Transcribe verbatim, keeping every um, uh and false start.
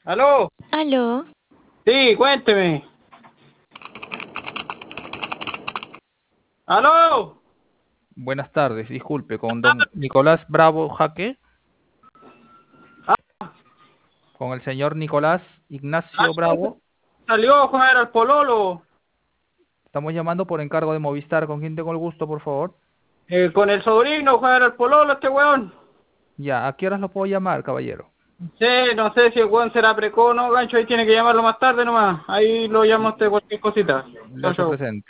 ¿Aló? Aló, Sí, cuénteme. ¿Aló? Buenas tardes, disculpe, con don Nicolás Bravo Jaque, con el señor Nicolás Ah, Ignacio sí, Bravo. salió a jugar al Pololo. Estamos llamando por encargo de Movistar. ¿Con quién tengo el gusto, por favor? Eh, con el sobrino jugar al Pololo este weón. Ya, ¿a qué horas lo puedo llamar, caballero? Sí, no sé si el weón será precoz o no, gancho. Ahí tiene que llamarlo más tarde nomás. Ahí lo llamo a usted cualquier cosita. Le Chao, hace chao. presente.